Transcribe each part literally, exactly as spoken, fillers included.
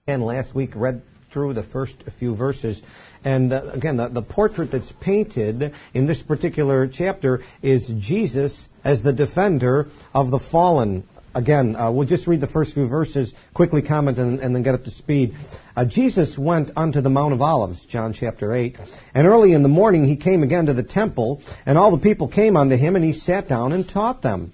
And last week read through the first few verses. And uh, again, the, the portrait that's painted in this particular chapter is Jesus as the defender of the fallen. Again, uh, we'll just read the first few verses, quickly comment, and, and then get up to speed. Uh, Jesus went unto the Mount of Olives, John chapter eight. And early in the morning he came again to the temple, and all the people came unto him, and he sat down and taught them.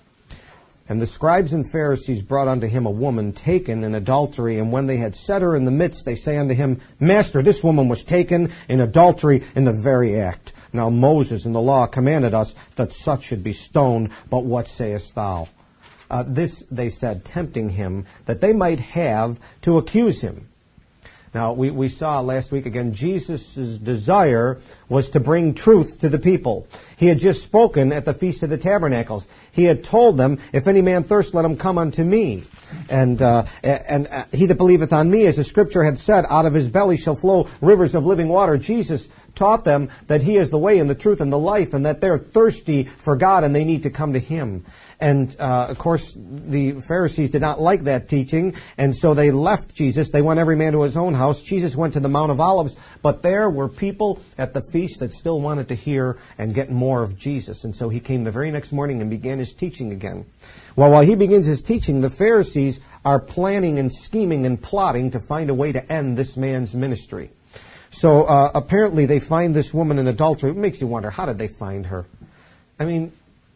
And the scribes and Pharisees brought unto him a woman taken in adultery. And when they had set her in the midst, they say unto him, Master, this woman was taken in adultery in the very act. Now Moses in the law commanded us that such should be stoned. But what sayest thou? Uh, this, they said, tempting him, that they might have to accuse him. Now, we, we saw last week again, Jesus' desire was to bring truth to the people. He had just spoken at the Feast of the Tabernacles. He had told them, if any man thirst, let him come unto me. And, uh, and uh, he that believeth on me, as the Scripture hath said, out of his belly shall flow rivers of living water. Jesus taught them that he is the way and the truth and the life, and that they're thirsty for God and they need to come to him. And, uh, of course, the Pharisees did not like that teaching, and so they left Jesus. They went every man to his own house. Jesus went to the Mount of Olives, but there were people at the feast that still wanted to hear and get more of Jesus. And so he came the very next morning and began his teaching again. Well, while he begins his teaching, the Pharisees are planning and scheming and plotting to find a way to end this man's ministry. So uh, apparently they find this woman in adultery. It makes you wonder, how did they find her? I mean,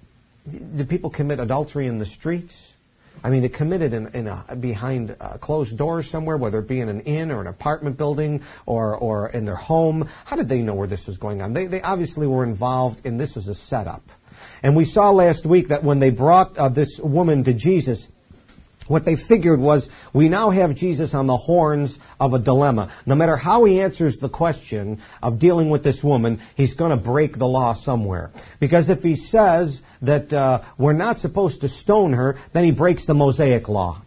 do people commit adultery in the streets? I mean, they commit it in, in a, behind uh, closed doors somewhere, whether it be in an inn or an apartment building or, or in their home. How did they know where this was going on? They, they obviously were involved, and this was a setup. And we saw last week that when they brought uh, this woman to Jesus, what they figured was, we now have Jesus on the horns of a dilemma. No matter how he answers the question of dealing with this woman, he's going to break the law somewhere. Because if he says that uh, we're not supposed to stone her, then he breaks the Mosaic law.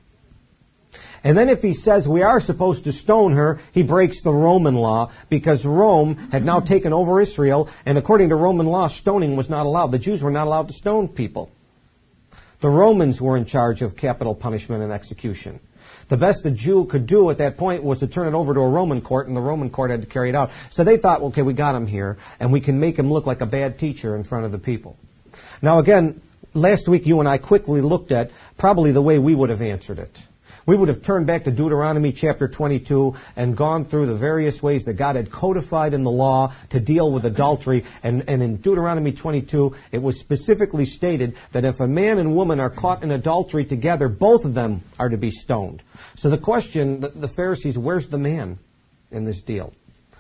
And then if he says we are supposed to stone her, he breaks the Roman law, because Rome had now taken over Israel, and according to Roman law, stoning was not allowed. The Jews were not allowed to stone people. The Romans were in charge of capital punishment and execution. The best a Jew could do at that point was to turn it over to a Roman court, and the Roman court had to carry it out. So they thought, okay, we got him here, and we can make him look like a bad teacher in front of the people. Now again, last week you and I quickly looked at probably the way we would have answered it. We would have turned back to Deuteronomy chapter twenty-two and gone through the various ways that God had codified in the law to deal with adultery. And, and in Deuteronomy twenty-two, it was specifically stated that if a man and woman are caught in adultery together, both of them are to be stoned. So the question, the, the Pharisees, where's the man in this deal?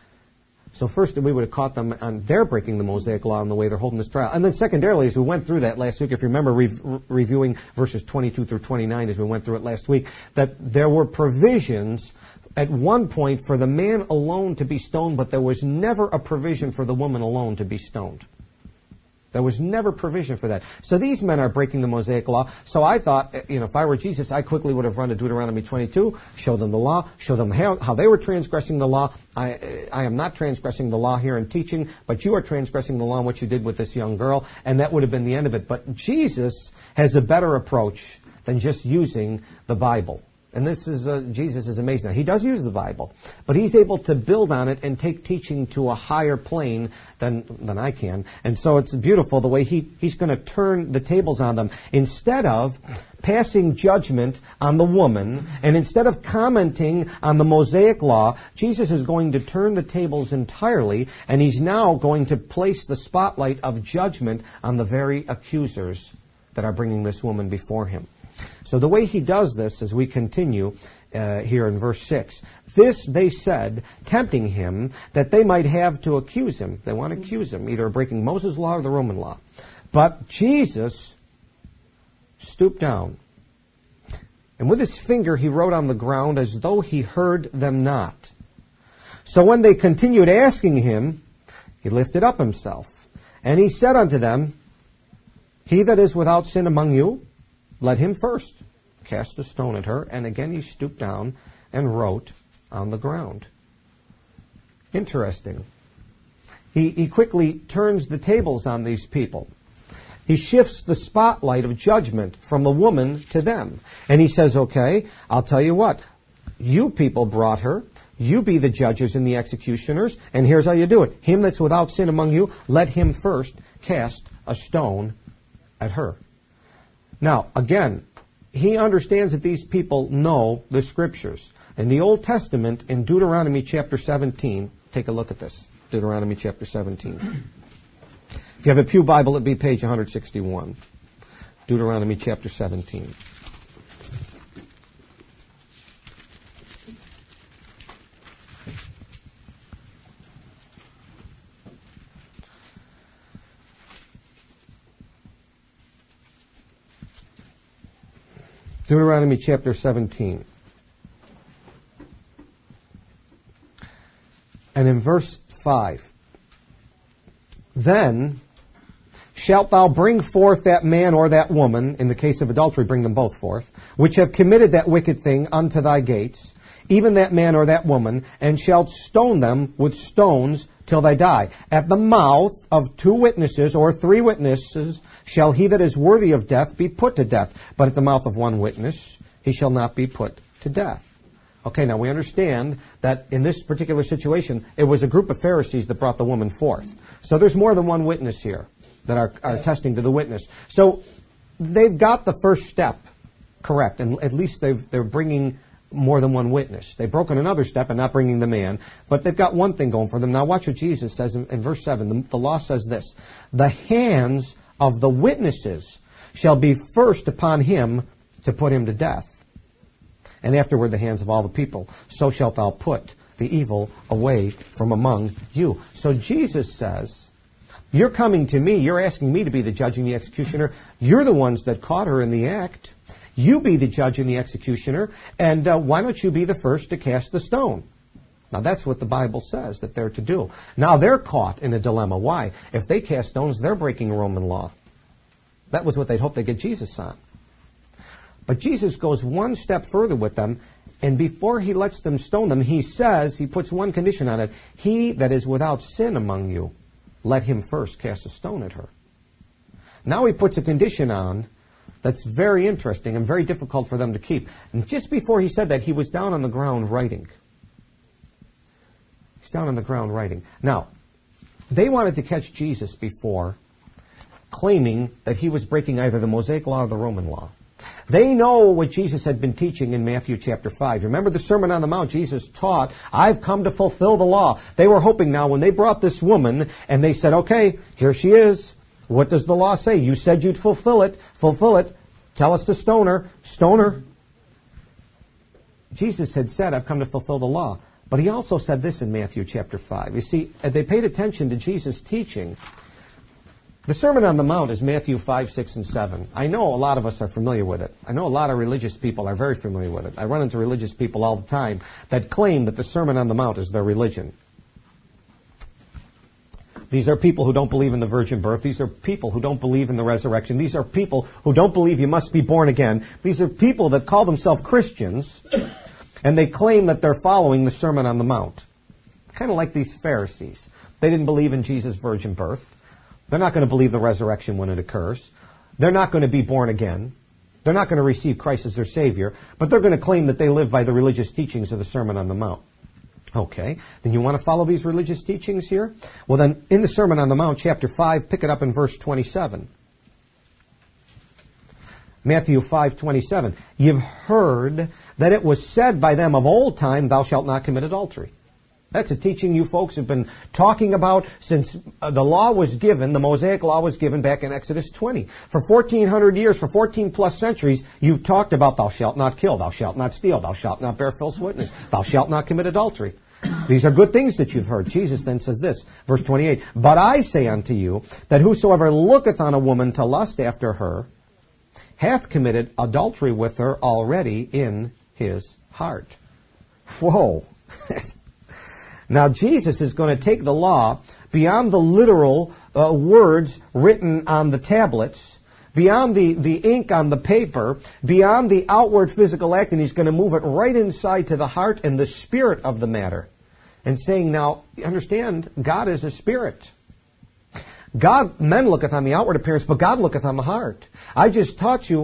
So first, we would have caught them on their breaking the Mosaic law in the way they're holding this trial. And then secondarily, as we went through that last week, if you remember re- reviewing verses twenty-two through twenty-nine as we went through it last week, that there were provisions at one point for the man alone to be stoned, but there was never a provision for the woman alone to be stoned. There was never provision for that. So these men are breaking the Mosaic law. So I thought, you know, if I were Jesus, I quickly would have run to Deuteronomy twenty-two, show them the law, show them how, how they were transgressing the law. I, I am not transgressing the law here in teaching, but you are transgressing the law in what you did with this young girl, and that would have been the end of it. But Jesus has a better approach than just using the Bible. And this is, uh, Jesus is amazing. Now, he does use the Bible, but he's able to build on it and take teaching to a higher plane than than I can. And so it's beautiful the way he, he's going to turn the tables on them. Instead of passing judgment on the woman, and instead of commenting on the Mosaic law, Jesus is going to turn the tables entirely, and he's now going to place the spotlight of judgment on the very accusers that are bringing this woman before him. So the way he does this, as we continue uh, here in verse six, this they said, tempting him, that they might have to accuse him. They want to accuse him, either of breaking Moses' law or the Roman law. But Jesus stooped down, and with his finger he wrote on the ground as though he heard them not. So when they continued asking him, he lifted up himself, and he said unto them, He that is without sin among you, let him first cast a stone at her. And again he stooped down and wrote on the ground. Interesting. He, he quickly turns the tables on these people. He shifts the spotlight of judgment from the woman to them. And he says, okay, I'll tell you what. You people brought her. You be the judges and the executioners. And here's how you do it. Him that's without sin among you, let him first cast a stone at her. Now, again, he understands that these people know the Scriptures. In the Old Testament, in Deuteronomy chapter seventeen, take a look at this. Deuteronomy chapter seventeen. If you have a Pew Bible, it'd be page one sixty-one. Deuteronomy chapter seventeen. Deuteronomy chapter seventeen. And in verse five, then shalt thou bring forth that man or that woman, in the case of adultery, bring them both forth, which have committed that wicked thing unto thy gates, even that man or that woman, and shalt stone them with stones till they die. At the mouth of two witnesses or three witnesses shall he that is worthy of death be put to death. But at the mouth of one witness he shall not be put to death. Okay, now we understand that in this particular situation, it was a group of Pharisees that brought the woman forth. So there's more than one witness here that are, are testing to the witness. So they've got the first step correct, and at least they've, they're bringing more than one witness. They've broken another step and not bringing the man, but they've got one thing going for them. Now watch what Jesus says in, in verse seven. The, the law says this: the hands of the witnesses shall be first upon him to put him to death, and afterward the hands of all the people. So shalt thou put the evil away from among you. So Jesus says, you're coming to me, you're asking me to be the judge and the executioner. You're the ones that caught her in the act. You be the judge and the executioner, and uh, why don't you be the first to cast the stone? Now that's what the Bible says that they're to do. Now they're caught in a dilemma. Why? If they cast stones, they're breaking Roman law. That was what they'd hoped they'd get Jesus on. But Jesus goes one step further with them, and before he lets them stone them, he says, he puts one condition on it: he that is without sin among you, let him first cast a stone at her. Now he puts a condition on that's very interesting and very difficult for them to keep. And just before he said that, he was down on the ground writing. He's down on the ground writing. Now, they wanted to catch Jesus before, claiming that he was breaking either the Mosaic law or the Roman law. They know what Jesus had been teaching in Matthew chapter five. Remember the Sermon on the Mount? Jesus taught, I've come to fulfill the law. They were hoping now when they brought this woman and they said, okay, here she is. What does the law say? You said you'd fulfill it. Fulfill it. Tell us to stone her. Stone her. Jesus had said, I've come to fulfill the law. But he also said this in Matthew chapter five. You see, they paid attention to Jesus' teaching. The Sermon on the Mount is Matthew five, six, and seven. I know a lot of us are familiar with it. I know a lot of religious people are very familiar with it. I run into religious people all the time that claim that the Sermon on the Mount is their religion. These are people who don't believe in the virgin birth. These are people who don't believe in the resurrection. These are people who don't believe you must be born again. These are people that call themselves Christians, and they claim that they're following the Sermon on the Mount. Kind of like these Pharisees. They didn't believe in Jesus' virgin birth. They're not going to believe the resurrection when it occurs. They're not going to be born again. They're not going to receive Christ as their Savior, but they're going to claim that they live by the religious teachings of the Sermon on the Mount. Okay, then you want to follow these religious teachings here? Well then, in the Sermon on the Mount, chapter five, pick it up in verse twenty-seven. Matthew five, twenty-seven. You've heard that it was said by them of old time, thou shalt not commit adultery. That's a teaching you folks have been talking about since uh, the law was given, the Mosaic law was given back in Exodus twenty. For fourteen hundred years, for fourteen plus centuries, you've talked about thou shalt not kill, thou shalt not steal, thou shalt not bear false witness, thou shalt not commit adultery. These are good things that you've heard. Jesus then says this, verse twenty-eight, but I say unto you that whosoever looketh on a woman to lust after her hath committed adultery with her already in his heart. Whoa. Now, Jesus is going to take the law beyond the literal uh, words written on the tablets, beyond the, the ink on the paper, beyond the outward physical act, and he's going to move it right inside to the heart and the spirit of the matter. And saying, now, understand, God is a spirit. God, men looketh on the outward appearance, but God looketh on the heart. I just taught you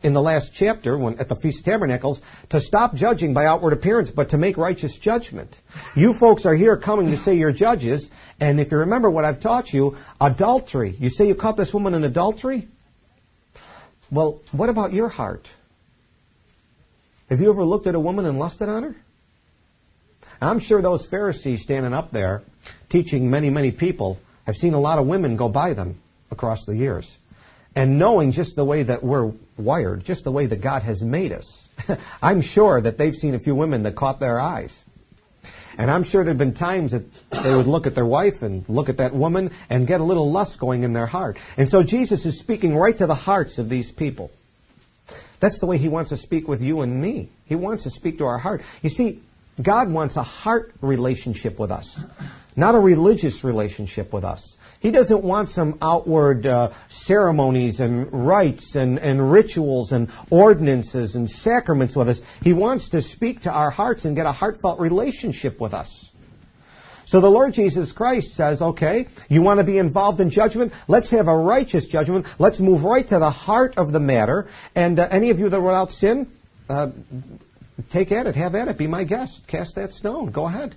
in the last chapter, when at the Feast of Tabernacles, to stop judging by outward appearance, but to make righteous judgment. You folks are here coming to say you're judges, and if you remember what I've taught you, adultery. You say you caught this woman in adultery? Well, what about your heart? Have you ever looked at a woman and lusted on her? I'm sure those Pharisees standing up there, teaching many, many people, have seen a lot of women go by them across the years. And knowing just the way that we're wired, just the way that God has made us, I'm sure that they've seen a few women that caught their eyes. And I'm sure there have been times that they would look at their wife and look at that woman and get a little lust going in their heart. And so Jesus is speaking right to the hearts of these people. That's the way He wants to speak with you and me. He wants to speak to our heart. You see, God wants a heart relationship with us, not a religious relationship with us. He doesn't want some outward uh, ceremonies and rites and, and rituals and ordinances and sacraments with us. He wants to speak to our hearts and get a heartfelt relationship with us. So the Lord Jesus Christ says, okay, you want to be involved in judgment? Let's have a righteous judgment. Let's move right to the heart of the matter. And uh, any of you that are without sin, uh, take at it, have at it, be my guest. Cast that stone. Go ahead.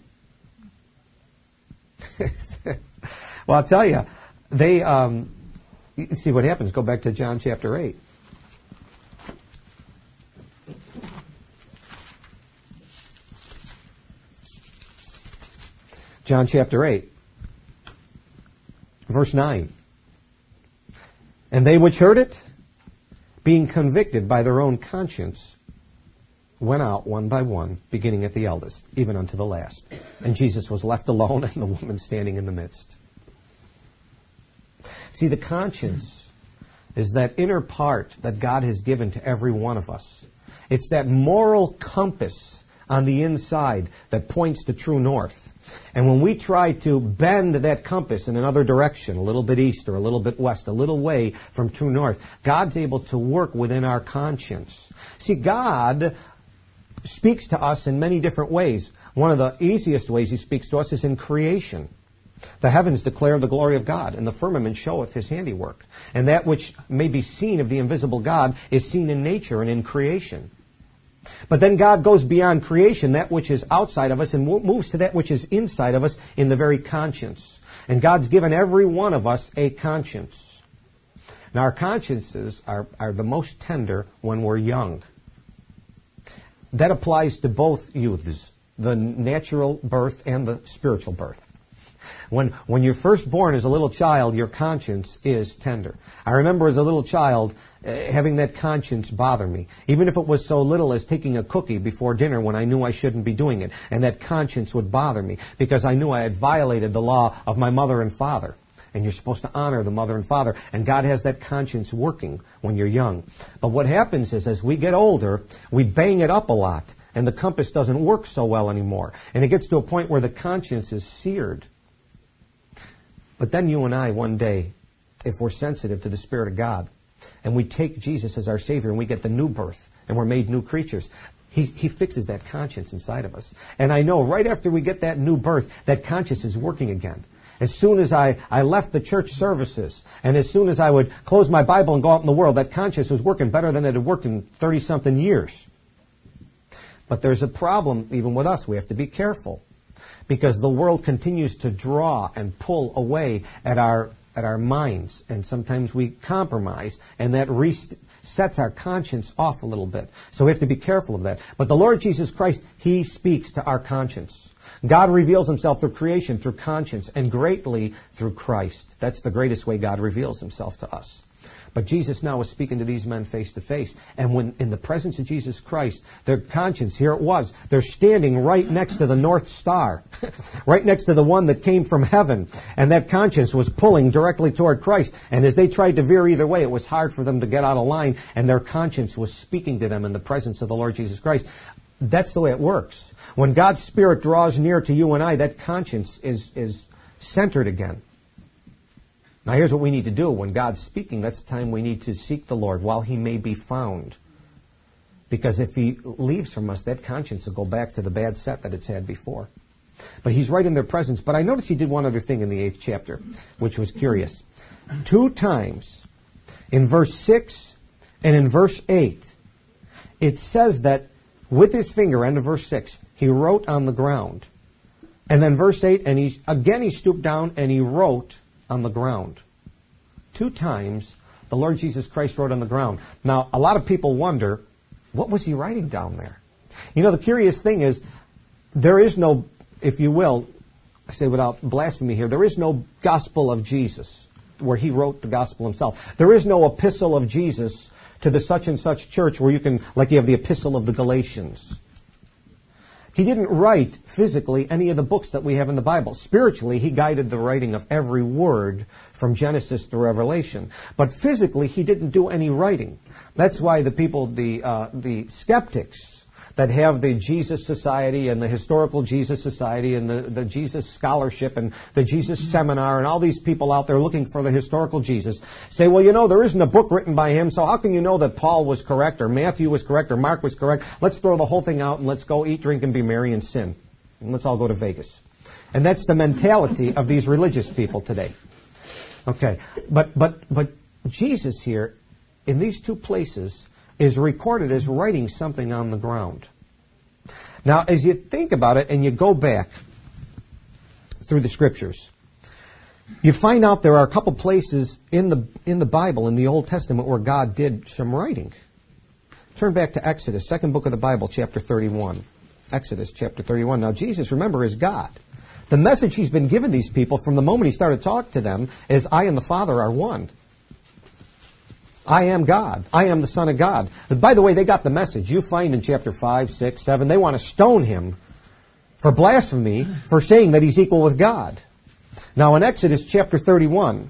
Well, I'll tell you, they, um, you see what happens. Go back to John chapter eight. John chapter eight, verse nine. And they which heard it, being convicted by their own conscience, went out one by one, beginning at the eldest, even unto the last. And Jesus was left alone, and the woman standing in the midst. See, the conscience is that inner part that God has given to every one of us. It's that moral compass on the inside that points to true north. And when we try to bend that compass in another direction, a little bit east or a little bit west, a little way from true north, God's able to work within our conscience. See, God speaks to us in many different ways. One of the easiest ways He speaks to us is in creation. The heavens declare the glory of God, and the firmament showeth His handiwork. And that which may be seen of the invisible God is seen in nature and in creation. But then God goes beyond creation, that which is outside of us, and moves to that which is inside of us in the very conscience. And God's given every one of us a conscience. Now, our consciences are, are the most tender when we're young. That applies to both youths, the natural birth and the spiritual birth. When when you're first born as a little child, your conscience is tender. I remember as a little child uh, having that conscience bother me, even if it was so little as taking a cookie before dinner when I knew I shouldn't be doing it. And that conscience would bother me because I knew I had violated the law of my mother and father. And you're supposed to honor the mother and father. And God has that conscience working when you're young. But what happens is as we get older, we bang it up a lot. And the compass doesn't work so well anymore. And it gets to a point where the conscience is seared. But then you and I, one day, if we're sensitive to the Spirit of God, and we take Jesus as our Savior, and we get the new birth, and we're made new creatures, He, he fixes that conscience inside of us. And I know right after we get that new birth, that conscience is working again. As soon as I, I left the church services, and as soon as I would close my Bible and go out in the world, that conscience was working better than it had worked in thirty-something years. But there's a problem even with us. We have to be careful. Because the world continues to draw and pull away at our at our minds. And sometimes we compromise, and that resets our conscience off a little bit. So we have to be careful of that. But the Lord Jesus Christ, He speaks to our conscience. God reveals Himself through creation, through conscience, and greatly through Christ. That's the greatest way God reveals Himself to us. But Jesus now is speaking to these men face to face. And when in the presence of Jesus Christ, their conscience, here it was, they're standing right next to the North Star, right next to the one that came from heaven. And that conscience was pulling directly toward Christ. And as they tried to veer either way, it was hard for them to get out of line. And their conscience was speaking to them in the presence of the Lord Jesus Christ. That's the way it works. When God's Spirit draws near to you and I, that conscience is, is centered again. Now here's what we need to do. When God's speaking, that's the time we need to seek the Lord while He may be found. Because if He leaves from us, that conscience will go back to the bad set that it's had before. But He's right in their presence. But I noticed He did one other thing in the eighth chapter, which was curious. Two times, in verse six And in verse eight, it says that with his finger, end of verse six, he wrote on the ground. And then verse eight, and he again he stooped down and he wrote on the ground. Two times the Lord Jesus Christ wrote on the ground. Now, a lot of people wonder, what was he writing down there? You know, the curious thing is, there is no, if you will, I say without blasphemy here, there is no gospel of Jesus where he wrote the gospel himself. There is no epistle of Jesus to the such and such church where you can, like you have the epistle of the Galatians. He didn't write physically any of the books that we have in the Bible. Spiritually, he guided the writing of every word from Genesis to Revelation. But physically, he didn't do any writing. That's why the people, the uh, the skeptics that have the Jesus Society and the Historical Jesus Society and the, the Jesus Scholarship and the Jesus Seminar and all these people out there looking for the historical Jesus say, well, you know, there isn't a book written by him, so how can you know that Paul was correct or Matthew was correct or Mark was correct? Let's throw the whole thing out and let's go eat, drink, and be merry and sin. And let's all go to Vegas. And that's the mentality of these religious people today. Okay, but but but Jesus here, in these two places, is recorded as writing something on the ground. Now, as you think about it and you go back through the Scriptures, you find out there are a couple places in the in the Bible, in the Old Testament, where God did some writing. Turn back to Exodus, second book of the Bible, chapter thirty-one. Exodus, chapter thirty-one. Now, Jesus, remember, is God. The message he's been giving these people from the moment he started talking to them is, I and the Father are one. I am God. I am the Son of God. But by the way, they got the message. You find in chapter five, six, seven, they want to stone him for blasphemy, for saying that he's equal with God. Now in Exodus chapter thirty-one,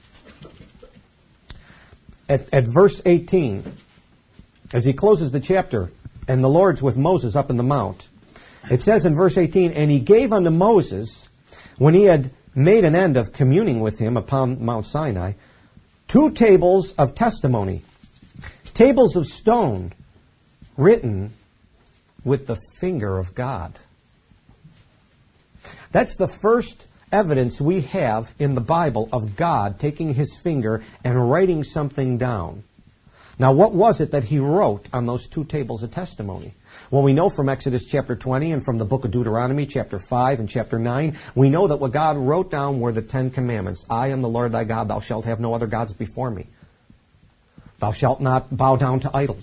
at, at verse eighteen, as he closes the chapter, and the Lord's with Moses up in the mount, it says in verse eighteen, and he gave unto Moses, when he had made an end of communing with him upon Mount Sinai, two tables of testimony, tables of stone, written with the finger of God. That's the first evidence we have in the Bible of God taking his finger and writing something down. Now, what was it that he wrote on those two tables of testimony? Well, we know from Exodus chapter twenty and from the book of Deuteronomy chapter five and chapter nine, we know that what God wrote down were the Ten Commandments. I am the Lord thy God, thou shalt have no other gods before me. Thou shalt not bow down to idols.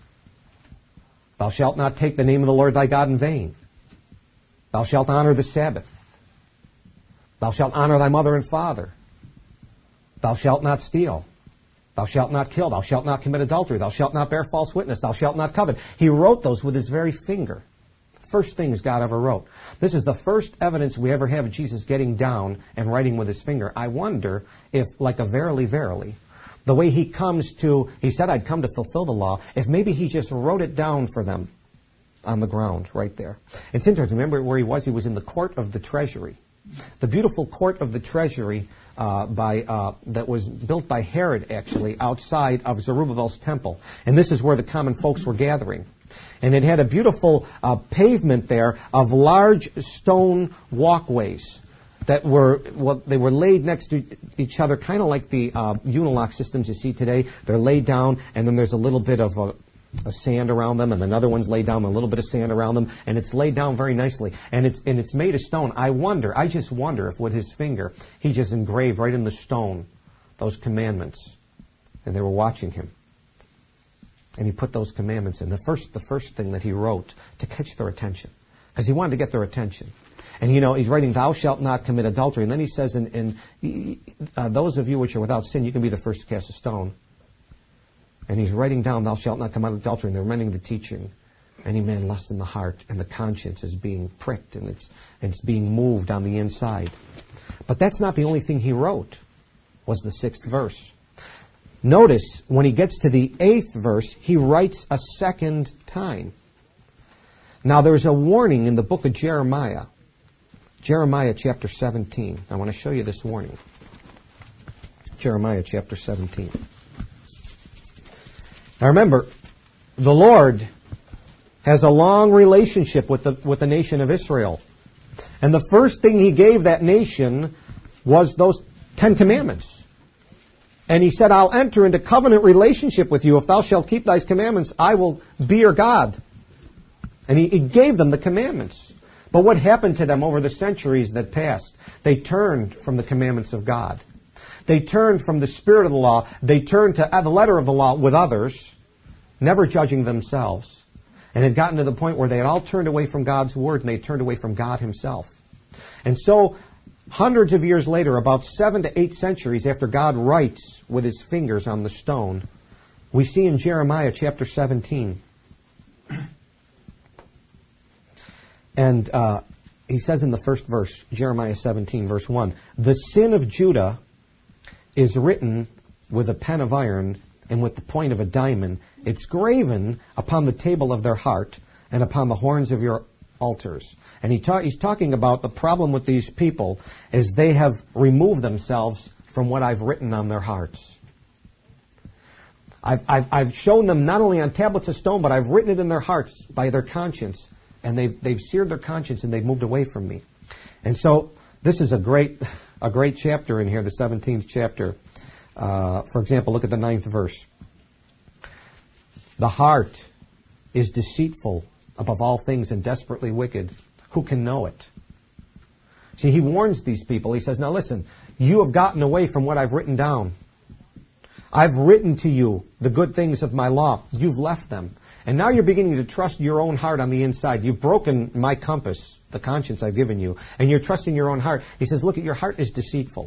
Thou shalt not take the name of the Lord thy God in vain. Thou shalt honor the Sabbath. Thou shalt honor thy mother and father. Thou shalt not steal. Thou shalt not kill. Thou shalt not commit adultery. Thou shalt not bear false witness. Thou shalt not covet. He wrote those with his very finger. First things God ever wrote. This is the first evidence we ever have of Jesus getting down and writing with his finger. I wonder if, like a verily, verily, the way he comes to, he said, I'd come to fulfill the law, if maybe he just wrote it down for them on the ground right there. It's interesting. Remember where he was? He was in the court of the treasury. The beautiful court of the treasury uh, by uh, that was built by Herod, actually, outside of Zerubbabel's temple. And this is where the common folks were gathering. And it had a beautiful uh, pavement there of large stone walkways that were, well, they were laid next to each other, kind of like the uh, Unilock systems you see today. They're laid down, and then there's a little bit of a A sand around them, and another one's laid down, a little bit of sand around them, and it's laid down very nicely. And it's and it's made of stone. I wonder, I just wonder if with his finger, he just engraved right in the stone those commandments. And they were watching him. And he put those commandments in. The first, the first thing that he wrote to catch their attention. Because he wanted to get their attention. And, you know, he's writing, thou shalt not commit adultery. And then he says, in, in uh, those of you which are without sin, you can be the first to cast a stone. And he's writing down, thou shalt not commit adultery, and they're remembering the teaching. Any man lust in the heart, and the conscience is being pricked, and it's, and it's being moved on the inside. But that's not the only thing he wrote, was the sixth verse. Notice, when he gets to the eighth verse, he writes a second time. Now, there's a warning in the book of Jeremiah. Jeremiah chapter seventeen. I want to show you this warning. Jeremiah chapter seventeen. Now remember, the Lord has a long relationship with the with the nation of Israel. And the first thing he gave that nation was those Ten Commandments. And he said, I'll enter into covenant relationship with you. If thou shalt keep thy commandments, I will be your God. And he, he gave them the commandments. But what happened to them over the centuries that passed? They turned from the commandments of God. They turned from the spirit of the law. They turned to the letter of the law with others, never judging themselves. And had gotten to the point where they had all turned away from God's word and they turned away from God himself. And so, hundreds of years later, about seven to eight centuries after God writes with his fingers on the stone, we see in Jeremiah chapter seventeen. And uh, he says in the first verse, Jeremiah seventeen, verse one, the sin of Judah is written with a pen of iron and with the point of a diamond. It's graven upon the table of their heart and upon the horns of your altars. And he ta- he's talking about the problem with these people is they have removed themselves from what I've written on their hearts. I've, I've, I've shown them not only on tablets of stone, but I've written it in their hearts by their conscience. And they've, they've seared their conscience and they've moved away from me. And so this is a great, a great chapter in here, the seventeenth chapter. Uh, for example, look at the ninth verse. The heart is deceitful above all things and desperately wicked. Who can know it? See, he warns these people. He says, now listen, you have gotten away from what I've written down. I've written to you the good things of my law. You've left them. And now you're beginning to trust your own heart on the inside. You've broken my compass, the conscience I've given you, and you're trusting your own heart. He says, look, your heart is deceitful.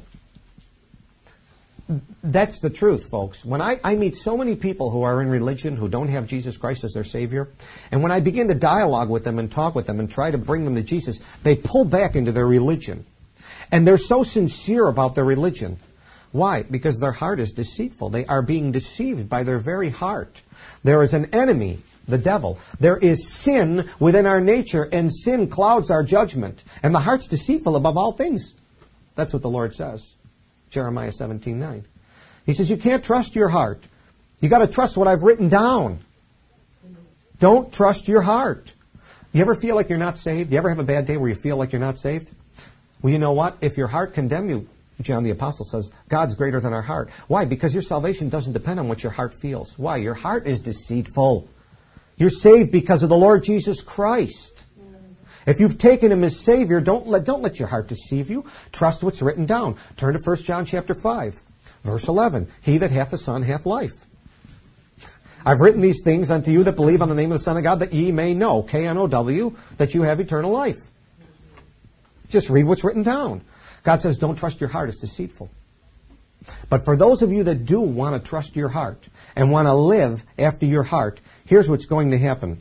That's the truth, folks. When I, I meet so many people who are in religion, who don't have Jesus Christ as their Savior, and when I begin to dialogue with them and talk with them and try to bring them to Jesus, they pull back into their religion. And they're so sincere about their religion. Why? Because their heart is deceitful. They are being deceived by their very heart. There is an enemy, the devil. There is sin within our nature, and sin clouds our judgment. And the heart's deceitful above all things. That's what the Lord says. Jeremiah seventeen nine. He says, you can't trust your heart. You've got to trust what I've written down. Don't trust your heart. You ever feel like you're not saved? You ever have a bad day where you feel like you're not saved? Well, you know what? If your heart condemns you, John the Apostle says, God's greater than our heart. Why? Because your salvation doesn't depend on what your heart feels. Why? Your heart is deceitful. You're saved because of the Lord Jesus Christ. If you've taken Him as Savior, don't let, don't let your heart deceive you. Trust what's written down. Turn to First John chapter five, verse eleven. He that hath the Son hath life. I've written these things unto you that believe on the name of the Son of God, that ye may know, K N O W, that you have eternal life. Just read what's written down. God says, don't trust your heart. It's deceitful. But for those of you that do want to trust your heart and want to live after your heart, here's what's going to happen.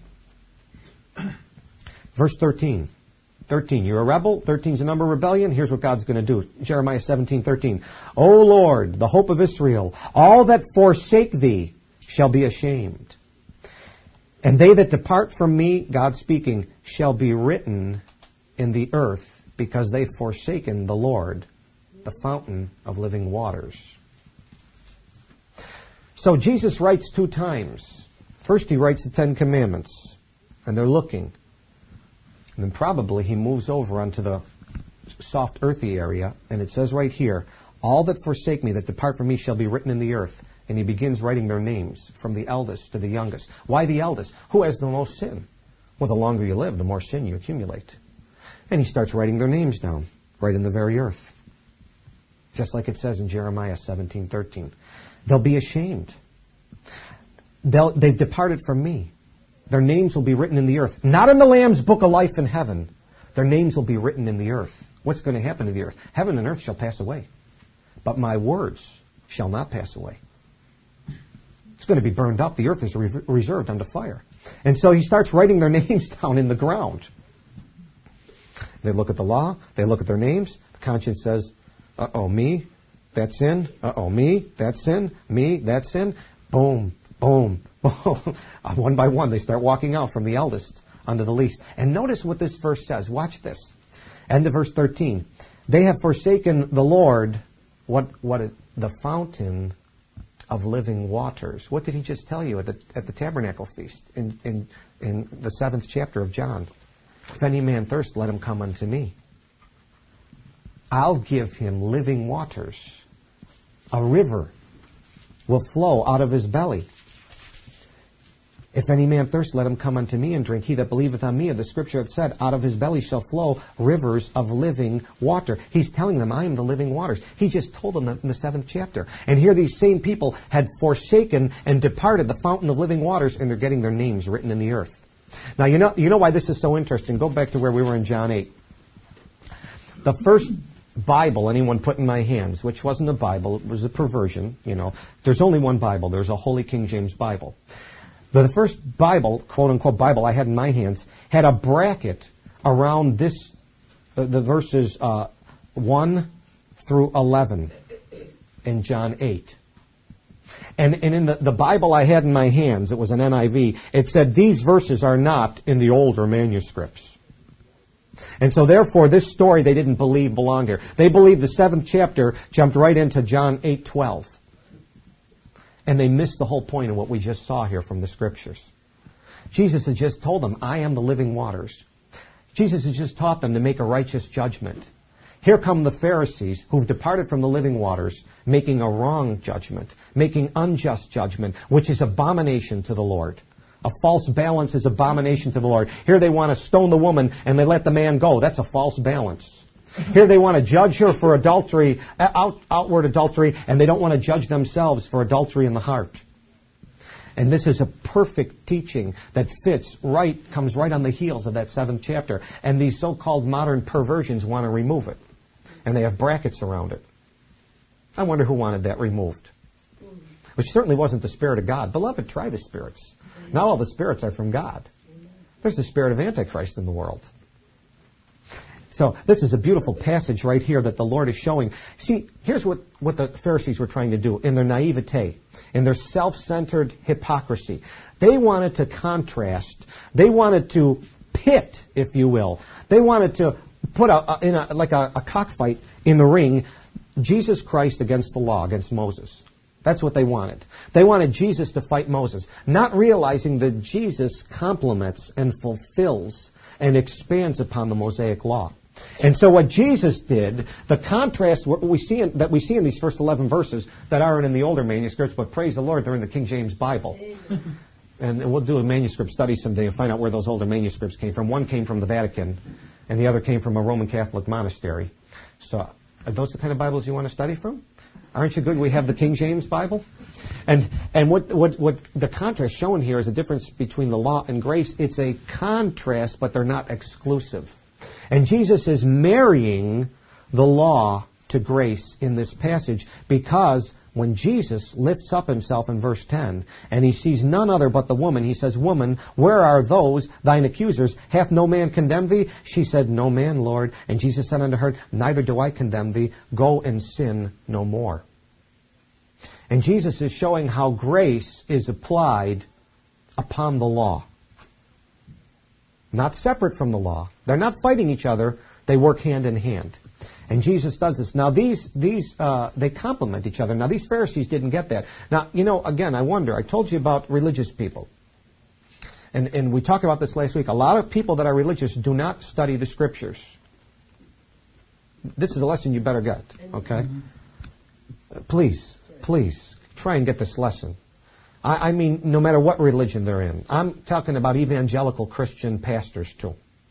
Verse thirteen. thirteen. You're a rebel. thirteen is the number of rebellion. Here's what God's going to do. Jeremiah seventeen thirteen. O Lord, the hope of Israel, all that forsake thee shall be ashamed. And they that depart from me, God speaking, shall be written in the earth, because they've forsaken the Lord, the fountain of living waters. So Jesus writes two times. First he writes the Ten Commandments, and they're looking. And then probably he moves over onto the soft earthy area, and it says right here, all that forsake me, that depart from me, shall be written in the earth. And he begins writing their names, from the eldest to the youngest. Why the eldest? Who has the most sin? Well, the longer you live, the more sin you accumulate. And he starts writing their names down, right in the very earth. Just like it says in Jeremiah seventeen thirteen. They'll be ashamed. They'll, they've departed from me. Their names will be written in the earth. Not in the Lamb's book of life in heaven. Their names will be written in the earth. What's going to happen to the earth? Heaven and earth shall pass away. But my words shall not pass away. It's going to be burned up. The earth is re- reserved unto fire. And so he starts writing their names down in the ground. They look at the law. They look at their names. The conscience says, uh-oh, me, that's sin. Uh-oh, me, that's sin. Me, that's sin. Boom, boom, boom. One by one, they start walking out from the eldest unto the least. And notice what this verse says. Watch this. End of verse thirteen. They have forsaken the Lord, what, what is, the fountain of living waters. What did he just tell you at the, at the tabernacle feast in, in, in the seventh chapter of John? If any man thirst, let him come unto me. I'll give him living waters, a river will flow out of his belly. If any man thirst, let him come unto me and drink. He that believeth on me, of the Scripture hath said, out of his belly shall flow rivers of living water. He's telling them, I am the living waters. He just told them that in the seventh chapter. And here these same people had forsaken and departed the fountain of living waters, and they're getting their names written in the earth. Now, you know, you know why this is so interesting. Go back to where we were in John eight. The first Bible anyone put in my hands, which wasn't a Bible, it was a perversion, you know. There's only one Bible. There's a Holy King James Bible. The first Bible, quote-unquote Bible I had in my hands, had a bracket around this, uh, the verses uh, one through eleven in John eight. And, and in the, the Bible I had in my hands, it was an N I V, it said these verses are not in the older manuscripts. And so therefore this story they didn't believe belonged here. They believed the seventh chapter jumped right into John eight twelve. And they missed the whole point of what we just saw here from the Scriptures. Jesus had just told them, I am the living waters. Jesus had just taught them to make a righteous judgment. Here come the Pharisees who've departed from the living waters, making a wrong judgment, making unjust judgment, which is abomination to the Lord. A false balance is abomination to the Lord. Here they want to stone the woman and they let the man go. That's a false balance. Here they want to judge her for adultery, out, outward adultery, and they don't want to judge themselves for adultery in the heart. And this is a perfect teaching that fits right, comes right on the heels of that seventh chapter. And these so-called modern perversions want to remove it. And they have brackets around it. I wonder who wanted that removed. Which certainly wasn't the Spirit of God. Beloved, try the spirits. Not all the spirits are from God. There's the spirit of Antichrist in the world. So this is a beautiful passage right here that the Lord is showing. See, here's what, what the Pharisees were trying to do in their naivete, in their self-centered hypocrisy. They wanted to contrast. They wanted to pit, if you will. They wanted to put a, a, in a like a, a cockfight in the ring, Jesus Christ against the law, against Moses. That's what they wanted. They wanted Jesus to fight Moses, not realizing that Jesus complements and fulfills and expands upon the Mosaic law. And so what Jesus did, the contrast what we see in, that we see in these first eleven verses that aren't in the older manuscripts, but praise the Lord, they're in the King James Bible. And we'll do a manuscript study someday and find out where those older manuscripts came from. One came from the Vatican, and the other came from a Roman Catholic monastery. So are those the kind of Bibles you want to study from? Aren't you good we have the King James Bible? And and what, what, what the contrast shown here is a difference between the law and grace. It's a contrast, but they're not exclusive. And Jesus is marrying the law to grace in this passage because when Jesus lifts up himself in verse ten and he sees none other but the woman, he says, Woman, where are those thine accusers? Hath no man condemned thee? She said, No man, Lord. And Jesus said unto her, Neither do I condemn thee. Go and sin no more. And Jesus is showing how grace is applied upon the law. Not separate from the law. They're not fighting each other. They work hand in hand. And Jesus does this. Now, these, these uh, they complement each other. Now, these Pharisees didn't get that. Now, you know, again, I wonder. I told you about religious people. And, and we talked about this last week. A lot of people that are religious do not study the Scriptures. This is a lesson you better get, okay? Uh, please, please, try and get this lesson. I, I mean, no matter what religion they're in. I'm talking about evangelical Christian pastors, too.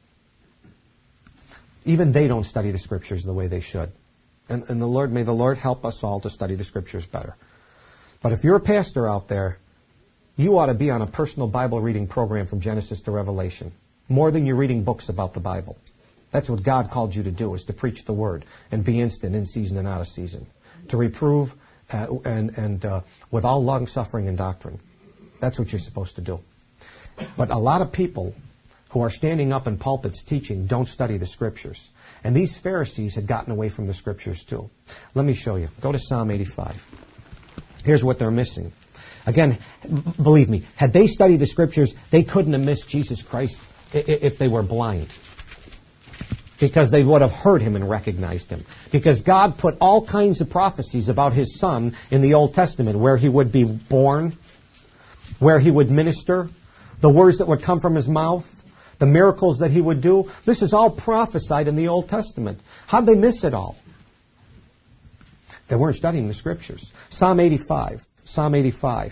Even they don't study the Scriptures the way they should. And, and the Lord, may the Lord help us all to study the Scriptures better. But if you're a pastor out there, you ought to be on a personal Bible reading program from Genesis to Revelation. More than you're reading books about the Bible. That's what God called you to do, is to preach the Word and be instant, in season and out of season. To reprove uh, and, and uh, with all long suffering and doctrine. That's what you're supposed to do. But a lot of people who are standing up in pulpits teaching don't study the Scriptures. And these Pharisees had gotten away from the Scriptures too. Let me show you. Go to Psalm eighty-five. Here's what they're missing. Again, believe me, had they studied the Scriptures, they couldn't have missed Jesus Christ if they were blind. Because they would have heard Him and recognized Him. Because God put all kinds of prophecies about His Son in the Old Testament, where He would be born, where He would minister, the words that would come from His mouth, the miracles that He would do. This is all prophesied in the Old Testament. How'd they miss it all? They weren't studying the Scriptures. Psalm eighty-five. Psalm eighty-five.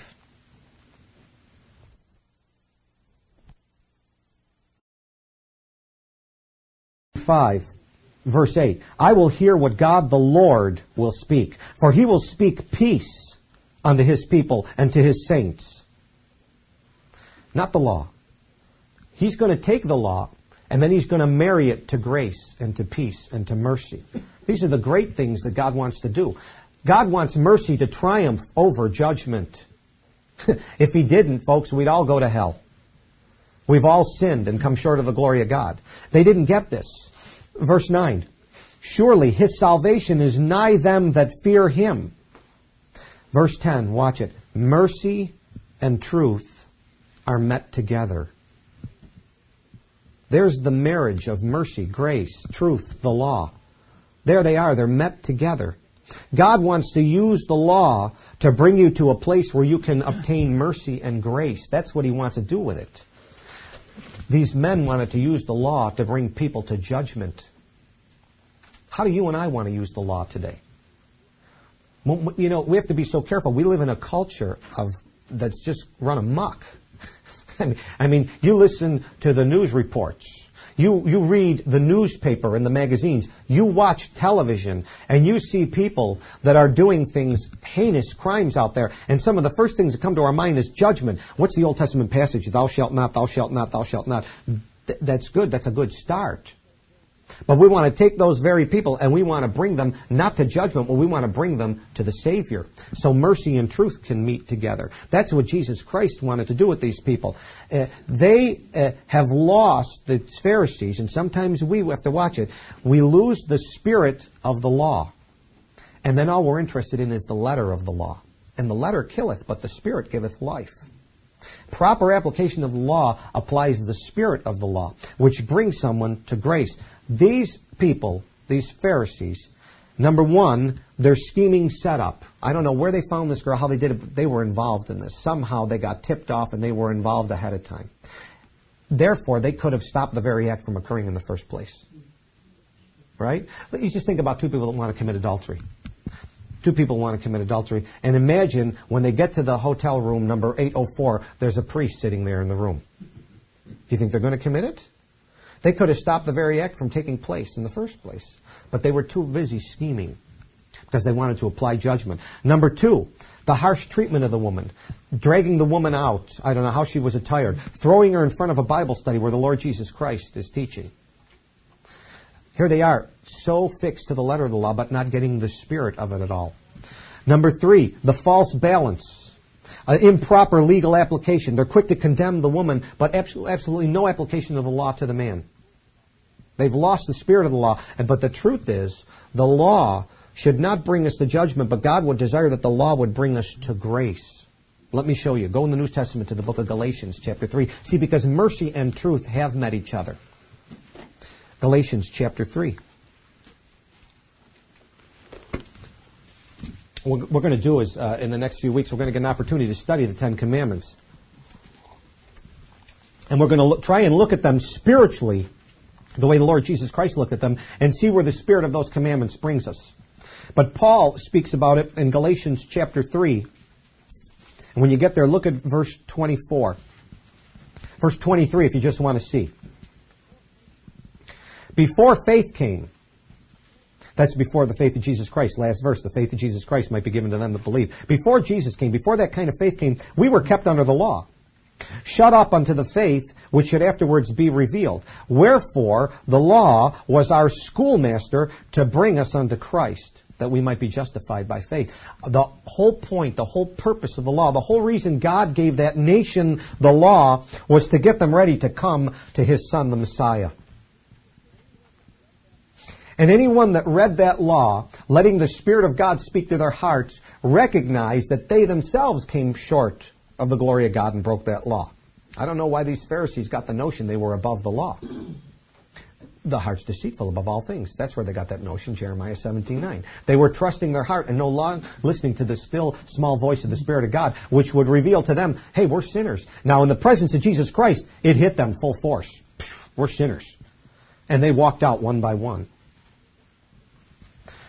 Five, verse eight. I will hear what God the Lord will speak, for he will speak peace unto his people and to his saints. Not the law. He's going to take the law, and then he's going to marry it to grace and to peace and to mercy. These are the great things that God wants to do. God wants mercy to triumph over judgment. If he didn't, folks, we'd all go to hell. We've all sinned and come short of the glory of God. They didn't get this. Verse nine. Surely his salvation is nigh them that fear him. Verse ten, watch it. Mercy and truth are met together. There's the marriage of mercy, grace, truth, the law. There they are. They're met together. God wants to use the law to bring you to a place where you can obtain mercy and grace. That's what he wants to do with it. These men wanted to use the law to bring people to judgment. How do you and I want to use the law today? You know, we have to be so careful. We live in a culture of that's just run amok. I mean, I mean, you listen to the news reports. You you read the newspaper and the magazines. You watch television, and you see people that are doing things, heinous crimes out there. And some of the first things that come to our mind is judgment. What's the Old Testament passage? Thou shalt not, thou shalt not, thou shalt not. Th- that's good. That's a good start. But we want to take those very people and we want to bring them not to judgment, but we want to bring them to the Savior. So mercy and truth can meet together. That's what Jesus Christ wanted to do with these people. Uh, they uh, have lost, the Pharisees, and sometimes we have to watch it, we lose the spirit of the law. And then all we're interested in is the letter of the law. And the letter killeth, but the spirit giveth life. Proper application of the law applies the spirit of the law, which brings someone to grace. These people, these Pharisees, number one, their scheming setup. I don't know where they found this girl, how they did it, but they were involved in this. Somehow they got tipped off and they were involved ahead of time. Therefore, they could have stopped the very act from occurring in the first place. Right? But you just think about two people that want to commit adultery. Two people want to commit adultery. And imagine when they get to the hotel room number eight oh four, there's a priest sitting there in the room. Do you think they're going to commit it? They could have stopped the very act from taking place in the first place. But they were too busy scheming because they wanted to apply judgment. Number two, the harsh treatment of the woman. Dragging the woman out. I don't know how she was attired. Throwing her in front of a Bible study where the Lord Jesus Christ is teaching. Here they are, so fixed to the letter of the law, but not getting the spirit of it at all. Number three, the false balance. Uh, improper legal application. They're quick to condemn the woman, but absolutely no application of the law to the man. They've lost the spirit of the law. But the truth is, the law should not bring us to judgment, but God would desire that the law would bring us to grace. Let me show you. Go in the New Testament to the book of Galatians, chapter three. See, because mercy and truth have met each other. Galatians chapter three. What we're going to do is, uh, in the next few weeks, we're going to get an opportunity to study the Ten Commandments. And we're going to look, try and look at them spiritually, the way the Lord Jesus Christ looked at them, and see where the spirit of those commandments brings us. But Paul speaks about it in Galatians chapter three. And when you get there, look at verse twenty-four. Verse twenty-three, if you just want to see. Before faith came, that's before the faith of Jesus Christ. Last verse, the faith of Jesus Christ might be given to them that believe. Before Jesus came, before that kind of faith came, we were kept under the law, shut up unto the faith which should afterwards be revealed. Wherefore, the law was our schoolmaster to bring us unto Christ, that we might be justified by faith. The whole point, the whole purpose of the law, the whole reason God gave that nation the law was to get them ready to come to His Son, the Messiah. And anyone that read that law, letting the Spirit of God speak to their hearts, recognized that they themselves came short of the glory of God and broke that law. I don't know why these Pharisees got the notion they were above the law. The heart's deceitful above all things. That's where they got that notion, Jeremiah seventeen nine. They were trusting their heart and no longer listening to the still small voice of the Spirit of God, which would reveal to them, hey, we're sinners. Now, in the presence of Jesus Christ, it hit them full force. We're sinners. And they walked out one by one.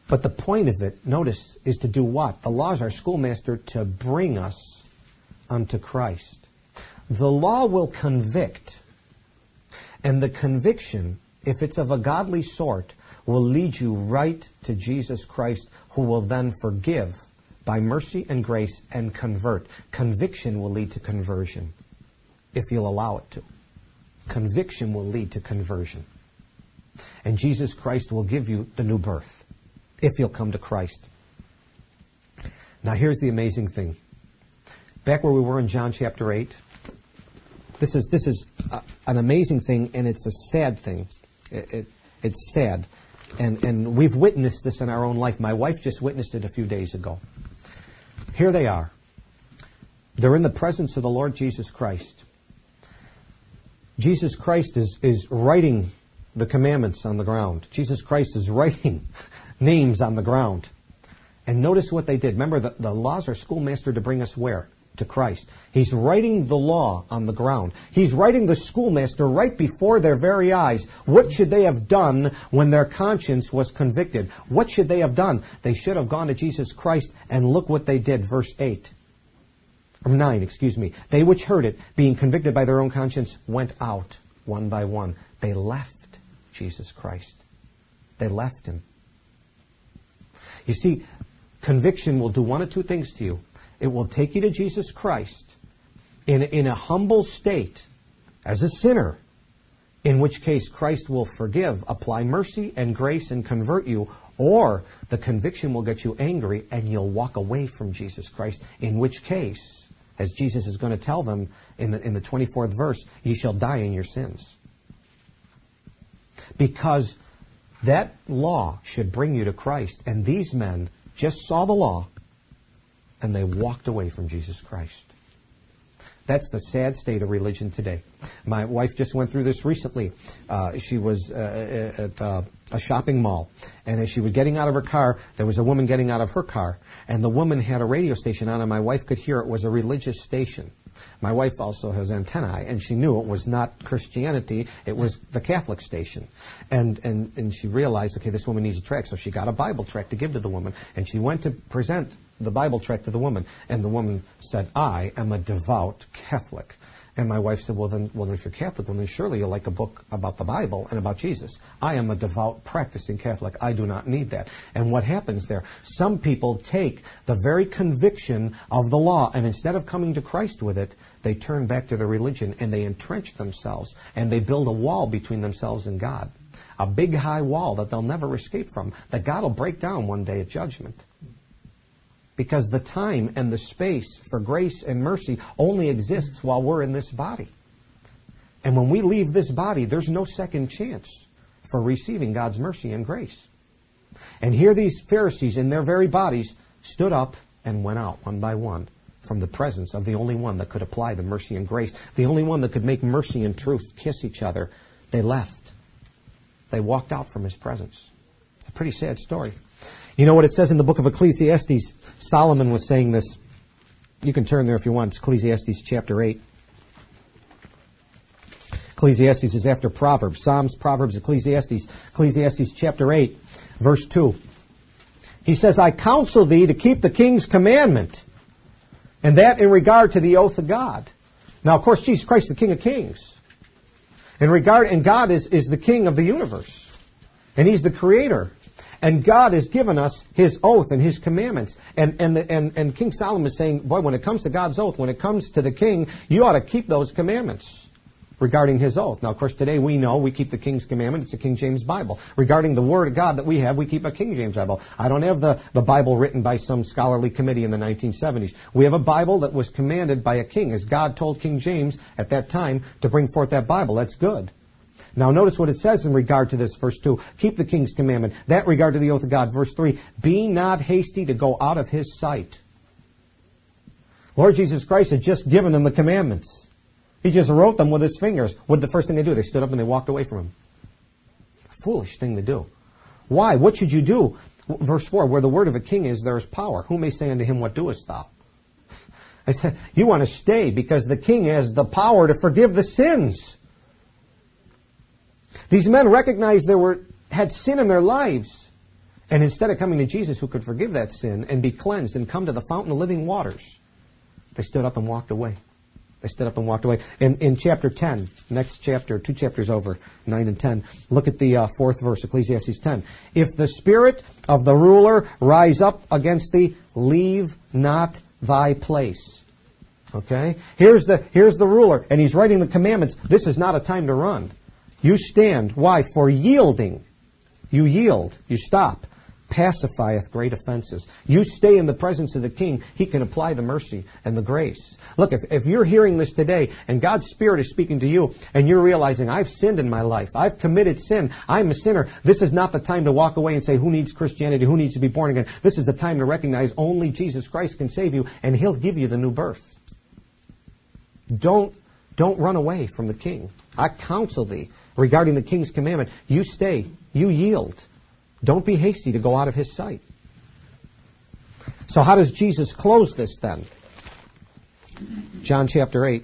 But the point of it, notice, is to do what? The law is our schoolmaster to bring us unto Christ. The law will convict. And the conviction, if it's of a godly sort, will lead you right to Jesus Christ, who will then forgive by mercy and grace and convert. Conviction will lead to conversion, if you'll allow it to. Conviction will lead to conversion. And Jesus Christ will give you the new birth, if you'll come to Christ. Now here's the amazing thing. Back where we were in John chapter eight, this is this is a, an amazing thing, and it's a sad thing. It, it, it's sad. And, and we've witnessed this in our own life. My wife just witnessed it a few days ago. Here they are. They're in the presence of the Lord Jesus Christ. Jesus Christ is, is writing the commandments on the ground. Jesus Christ is writing names on the ground. And notice what they did. Remember, the, the laws are schoolmaster to bring us where? To Christ. He's writing the law on the ground. He's writing the schoolmaster right before their very eyes. What should they have done when their conscience was convicted? What should they have done? They should have gone to Jesus Christ, and look what they did. Verse eight. Or nine, excuse me. They which heard it, being convicted by their own conscience, went out one by one. They left Jesus Christ. They left Him. You see, conviction will do one of two things to you. It will take you to Jesus Christ in, in a humble state as a sinner, in which case Christ will forgive, apply mercy and grace, and convert you. Or the conviction will get you angry and you'll walk away from Jesus Christ, in which case, as Jesus is going to tell them in the, in the twenty-fourth verse, ye shall die in your sins. Because that law should bring you to Christ. And these men just saw the law, and they walked away from Jesus Christ. That's the sad state of religion today. My wife just went through this recently. Uh, she was uh, at uh, a shopping mall, and as she was getting out of her car, there was a woman getting out of her car, and the woman had a radio station on, and my wife could hear it was a religious station. My wife also has antennae, and she knew it was not Christianity, it was the Catholic station. And, and, and she realized, okay, this woman needs a tract, so she got a Bible tract to give to the woman, and she went to present the Bible tract to the woman, and the woman said, I am a devout Catholic. And my wife said, well then, well, if you're Catholic, well then surely you'll like a book about the Bible and about Jesus. I am a devout, practicing Catholic. I do not need that. And what happens there? Some people take the very conviction of the law, and instead of coming to Christ with it, they turn back to their religion, and they entrench themselves, and they build a wall between themselves and God. A big high wall that they'll never escape from, that God will break down one day at judgment. Because the time and the space for grace and mercy only exists while we're in this body. And when we leave this body, there's no second chance for receiving God's mercy and grace. And here these Pharisees in their very bodies stood up and went out one by one from the presence of the only one that could apply the mercy and grace, the only one that could make mercy and truth kiss each other. They left. They walked out from His presence. It's a pretty sad story. You know what it says in the book of Ecclesiastes? Solomon was saying this. You can turn there if you want. It's Ecclesiastes chapter eight. Ecclesiastes is after Proverbs. Psalms, Proverbs, Ecclesiastes. Ecclesiastes chapter eight, verse two. He says, I counsel thee to keep the king's commandment, and that in regard to the oath of God. Now, of course, Jesus Christ is the King of kings. In regard, and God is, is the King of the universe. And He's the Creator. And God has given us His oath and His commandments. And, and, the, and, and King Solomon is saying, boy, when it comes to God's oath, when it comes to the king, you ought to keep those commandments regarding His oath. Now, of course, today we know we keep the King's commandment. It's a King James Bible. Regarding the Word of God that we have, we keep a King James Bible. I don't have the, the Bible written by some scholarly committee in the nineteen seventies. We have a Bible that was commanded by a king, as God told King James at that time to bring forth that Bible. That's good. Now notice what it says in regard to this, verse two. Keep the king's commandment. That regard to the oath of God. Verse three. Be not hasty to go out of His sight. Lord Jesus Christ had just given them the commandments. He just wrote them with His fingers. What the first thing they do? They stood up and they walked away from Him. Foolish thing to do. Why? What should you do? Verse four. Where the word of a king is, there is power. Who may say unto him, what doest thou? I said, you want to stay because the king has the power to forgive the sins. These men recognized they were had sin in their lives, And instead of coming to Jesus who could forgive that sin and be cleansed and come to the fountain of living waters, they stood up and walked away. They stood up and walked away. In, in chapter ten, next chapter, two chapters over, nine and ten, look at the uh, fourth verse, Ecclesiastes ten. If the spirit of the ruler rise up against thee, leave not thy place. Okay? Here's the, here's the ruler, and he's writing the commandments. This is not a time to run. You stand. Why? For yielding. You yield. You stop. Pacifieth great offenses. You stay in the presence of the king. He can apply the mercy and the grace. Look, if, if you're hearing this today and God's Spirit is speaking to you and you're realizing, I've sinned in my life, I've committed sin, I'm a sinner, this is not the time to walk away and say, who needs Christianity, who needs to be born again? This is the time to recognize only Jesus Christ can save you, and He'll give you the new birth. Don't, don't run away from the king. I counsel thee regarding the king's commandment. You stay. You yield. Don't be hasty to go out of His sight. So how does Jesus close this then? John chapter eight.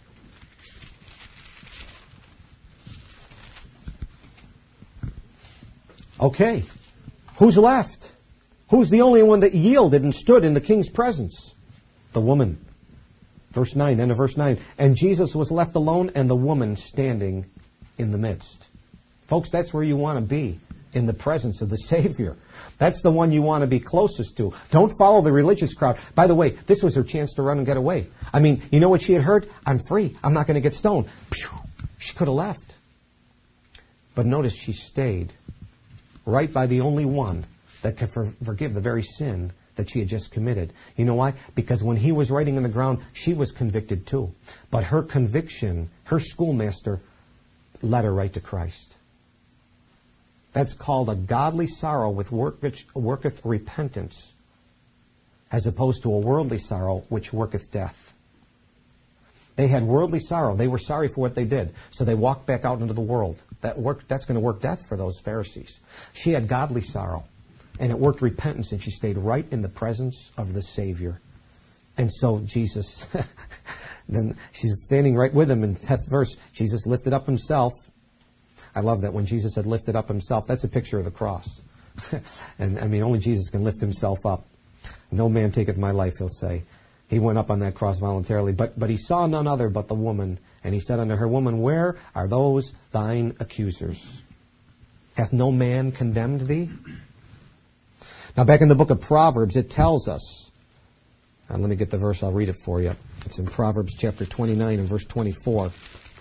Okay. Who's left? Who's the only one that yielded and stood in the king's presence? The woman. Verse nine, end of verse nine. And Jesus was left alone and the woman standing in the midst. Folks, that's where you want to be. In the presence of the Savior. That's the one you want to be closest to. Don't follow the religious crowd. By the way, this was her chance to run and get away. I mean, you know what she had heard? I'm free. I'm not going to get stoned. Pew! She could have left. But notice she stayed right by the only one that could for- forgive the very sin that she had just committed. You know why? Because when he was writing in the ground, she was convicted too. But her conviction, her schoolmaster, led her right to Christ. That's called a godly sorrow with work which worketh repentance, as opposed to a worldly sorrow which worketh death. They had worldly sorrow. They were sorry for what they did, so they walked back out into the world. That worked, that's going to work death for those Pharisees. She had godly sorrow, and it worked repentance, and she stayed right in the presence of the Savior. And so Jesus, then she's standing right with him in tenth verse. Jesus lifted up himself. I love that when Jesus had lifted up himself, that's a picture of the cross. And I mean, only Jesus can lift himself up. No man taketh my life, he'll say. He went up on that cross voluntarily. But, but he saw none other but the woman. And he said unto her, Woman, where are those thine accusers? Hath no man condemned thee? Now back in the book of Proverbs, it tells us. And let me get the verse, I'll read it for you. It's in Proverbs chapter twenty-nine and verse twenty-four.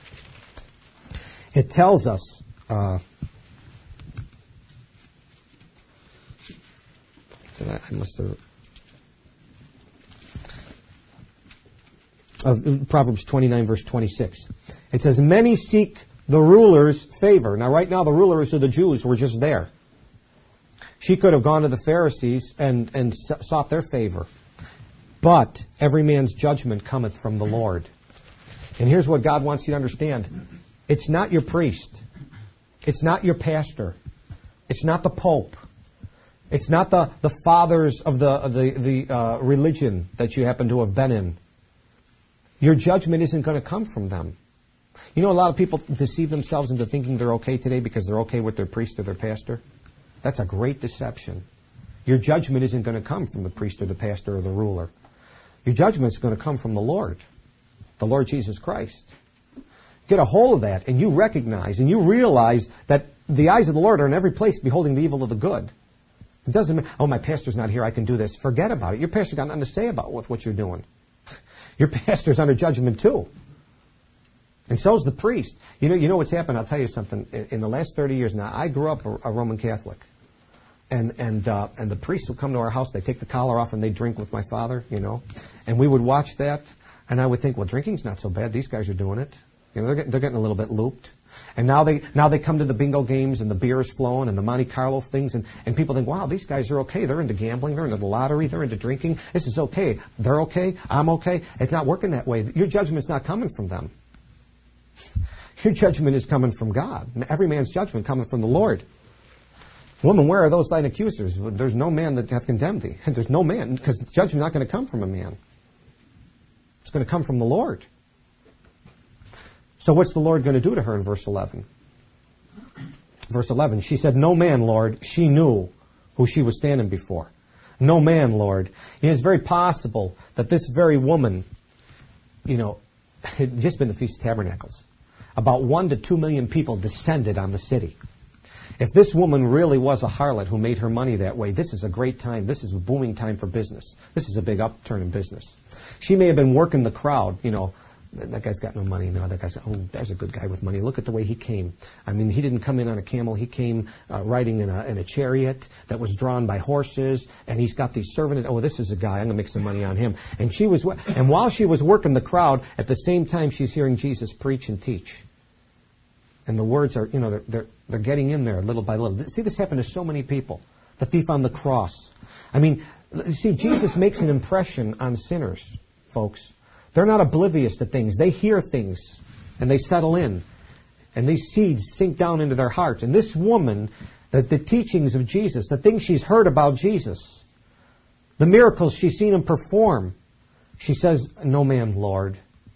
It tells us, uh, I must have, uh, Proverbs twenty-nine, verse twenty-six. It says, many seek the ruler's favor. Now, right now, the rulers of the Jews were just there. She could have gone to the Pharisees and, and sought their favor. But every man's judgment cometh from the Lord. And here's what God wants you to understand. It's not your priest. It's not your pastor. It's not the Pope. It's not the, the fathers of the, of the, the uh, religion that you happen to have been in. Your judgment isn't going to come from them. You know, a lot of people deceive themselves into thinking they're okay today because they're okay with their priest or their pastor. That's a great deception. Your judgment isn't going to come from the priest or the pastor or the ruler. Your judgment is going to come from the Lord, the Lord Jesus Christ. Get a hold of that, and you recognize and you realize that the eyes of the Lord are in every place beholding the evil of the good. It doesn't mean, oh, my pastor's not here, I can do this. Forget about it. Your pastor's got nothing to say about what, what you're doing. Your pastor's under judgment too. And so's the priest. You know, you know what's happened? I'll tell you something. In, in the last thirty years now, I grew up a, a Roman Catholic. And and uh, and the priests would come to our house, they'd take the collar off and they'd drink with my father, you know. And we would watch that, and I would think, well, drinking's not so bad. These guys are doing it. You know, they're getting, they're getting a little bit looped. And now they now they come to the bingo games and the beer is flowing and the Monte Carlo things, and, and people think, wow, these guys are okay. They're into gambling, they're into the lottery, they're into drinking. This is okay. They're okay. I'm okay. It's not working that way. Your judgment's not coming from them. Your judgment is coming from God. Every man's judgment coming from the Lord. Woman, where are those thine accusers? There's no man that hath condemned thee. There's no man, because the judgment's not going to come from a man. It's going to come from the Lord. So what's the Lord going to do to her in verse eleven? Verse eleven, she said, no man, Lord, she knew who she was standing before. No man, Lord. It is very possible that this very woman, you know, had just been the Feast of Tabernacles. About one to two million people descended on the city. If this woman really was a harlot who made her money that way, this is a great time. This is a booming time for business. This is a big upturn in business. She may have been working the crowd, you know. That guy's got no money. No, that guy's, oh, there's a good guy with money. Look at the way he came. I mean, he didn't come in on a camel. He came uh, riding in a, in a chariot that was drawn by horses, and he's got these servants. Oh, this is a guy. I'm going to make some money on him. And she was, and while she was working the crowd, at the same time, she's hearing Jesus preach and teach. And the words are, you know, they're, they're, they're getting in there little by little. See, this happened to so many people. The thief on the cross. I mean, see, Jesus makes an impression on sinners, folks. They're not oblivious to things. They hear things, and they settle in. And these seeds sink down into their hearts. And this woman, the, the teachings of Jesus, the things she's heard about Jesus, the miracles she's seen him perform, she says, no man, Lord.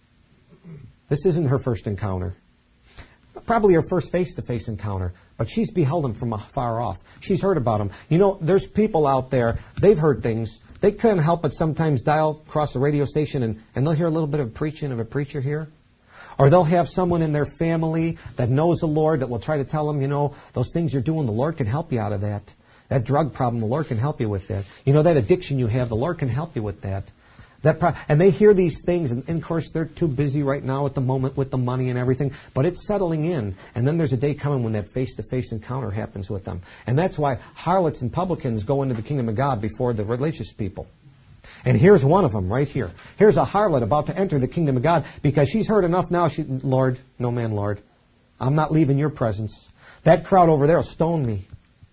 This isn't her first encounter. Probably her first face-to-face encounter. But she's beheld him from afar off. She's heard about him. You know, there's people out there, they've heard things. They couldn't help but sometimes dial across the radio station and, and they'll hear a little bit of preaching of a preacher here. Or they'll have someone in their family that knows the Lord that will try to tell them, you know, those things you're doing, the Lord can help you out of that. That drug problem, the Lord can help you with that. You know, that addiction you have, the Lord can help you with that. That pro- and they hear these things, and, and of course they're too busy right now at the moment with the money and everything, but it's settling in, and then there's a day coming when that face-to-face encounter happens with them. And that's why harlots and publicans go into the kingdom of God before the religious people. And here's one of them right here. Here's a harlot about to enter the kingdom of God because she's heard enough now. She, Lord, no man, Lord, I'm not leaving your presence. That crowd over there will stone me.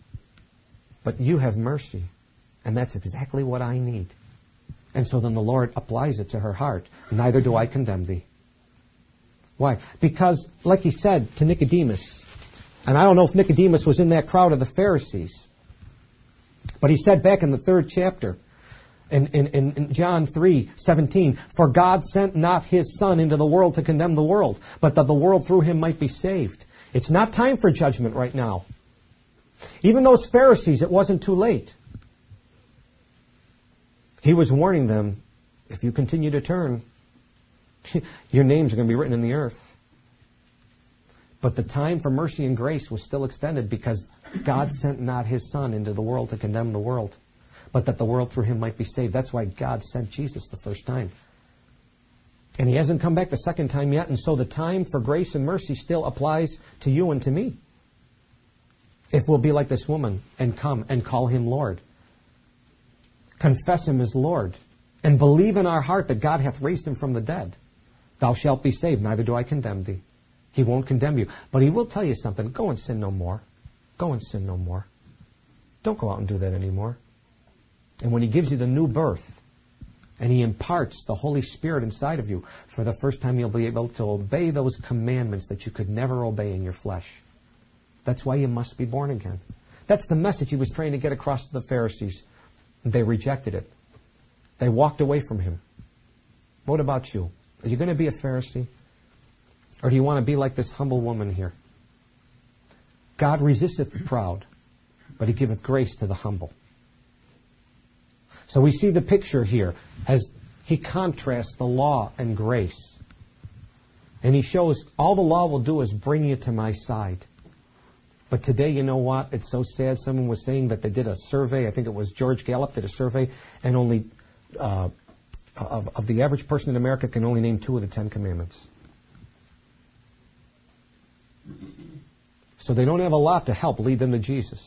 But you have mercy, and that's exactly what I need. And so then the Lord applies it to her heart. Neither do I condemn thee. Why? Because, like he said to Nicodemus, and I don't know if Nicodemus was in that crowd of the Pharisees, but he said back in the third chapter, in, in, in John three seventeen, for God sent not his Son into the world to condemn the world, but that the world through him might be saved. It's not time for judgment right now. Even those Pharisees, it wasn't too late. He was warning them, if you continue to turn, your names are going to be written in the earth. But the time for mercy and grace was still extended because God sent not his Son into the world to condemn the world, but that the world through him might be saved. That's why God sent Jesus the first time. And he hasn't come back the second time yet, and so the time for grace and mercy still applies to you and to me. If we'll be like this woman and come and call him Lord. Confess him as Lord, and believe in our heart that God hath raised him from the dead. Thou shalt be saved, neither do I condemn thee. He won't condemn you. But he will tell you something. Go and sin no more. Go and sin no more. Don't go out and do that anymore. And when he gives you the new birth, and he imparts the Holy Spirit inside of you, for the first time you'll be able to obey those commandments that you could never obey in your flesh. That's why you must be born again. That's the message he was trying to get across to the Pharisees. They rejected it. They walked away from him. What about you? Are you going to be a Pharisee? Or do you want to be like this humble woman here? God resisteth the proud, but he giveth grace to the humble. So we see the picture here as he contrasts the law and grace. And he shows all the law will do is bring you to my side. But today, you know what? It's so sad. Someone was saying that they did a survey. I think it was George Gallup did a survey. And only uh, of, of the average person in America can only name two of the Ten Commandments. So they don't have a lot to help lead them to Jesus.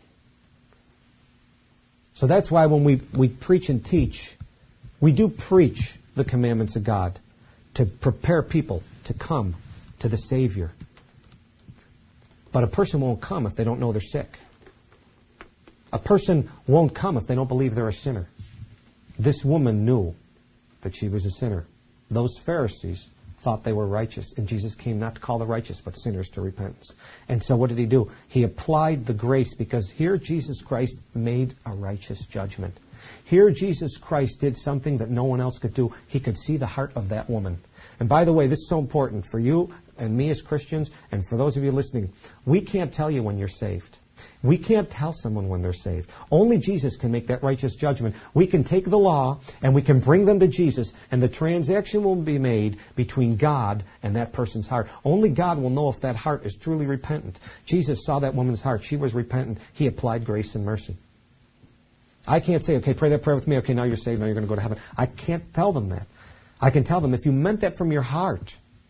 So that's why when we, we preach and teach, we do preach the commandments of God to prepare people to come to the Savior. But a person won't come if they don't know they're sick. A person won't come if they don't believe they're a sinner. This woman knew that she was a sinner. Those Pharisees thought they were righteous, and Jesus came not to call the righteous, but sinners to repentance. And so what did he do? He applied the grace, because here Jesus Christ made a righteous judgment. Here Jesus Christ did something that no one else could do. He could see the heart of that woman. And by the way, this is so important for you and me as Christians, and for those of you listening. We can't tell you when you're saved. We can't tell someone when they're saved. Only Jesus can make that righteous judgment. We can take the law and we can bring them to Jesus, and the transaction will be made between God and that person's heart. Only God will know if that heart is truly repentant. Jesus saw that woman's heart. She was repentant. He applied grace and mercy. I can't say, okay, pray that prayer with me. Okay, now you're saved. Now you're going to go to heaven. I can't tell them that. I can tell them if you meant that from your heart,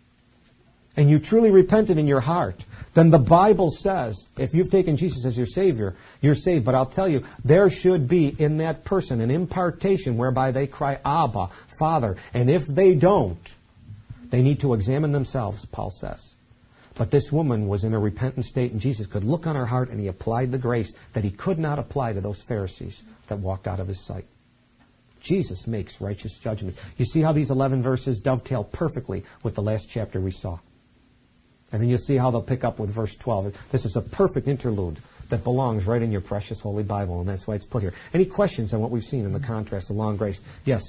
and you truly repented in your heart, then the Bible says, if you've taken Jesus as your Savior, you're saved. But I'll tell you, there should be in that person an impartation whereby they cry, Abba, Father. And if they don't, they need to examine themselves, Paul says. But this woman was in a repentant state, and Jesus could look on her heart, and He applied the grace that He could not apply to those Pharisees that walked out of His sight. Jesus makes righteous judgments. You see how these eleven verses dovetail perfectly with the last chapter we saw. And then you'll see how they'll pick up with verse twelve. This is a perfect interlude that belongs right in your precious Holy Bible, and that's why it's put here. Any questions on what we've seen in the contrast of law and grace? Yes?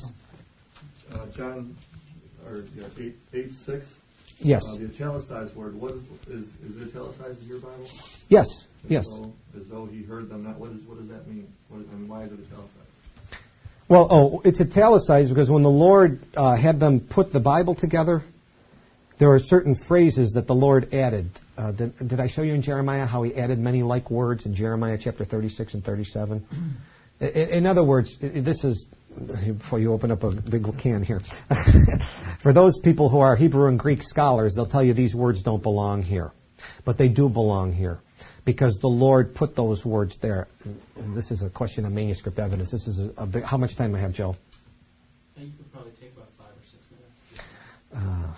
Uh, John or, yeah, eight, eight six. Yes. Uh, the italicized word, what is, is, is it italicized in your Bible? Yes. As yes. Though, as though He heard them not. What, is, what does that mean? What is, I mean, why is it italicized? Well, oh, it's italicized because when the Lord uh, had them put the Bible together, there are certain phrases that the Lord added. Uh, did, did I show you in Jeremiah how He added many like words in Jeremiah chapter thirty-six and thirty-seven? In, in other words, this is, before you open up a big can here, for those people who are Hebrew and Greek scholars, they'll tell you these words don't belong here. But they do belong here, because the Lord put those words there. And this is a question of manuscript evidence. This is a, a big, how much time do I have, Joe? Yeah, you could probably take about five or six minutes. Uh,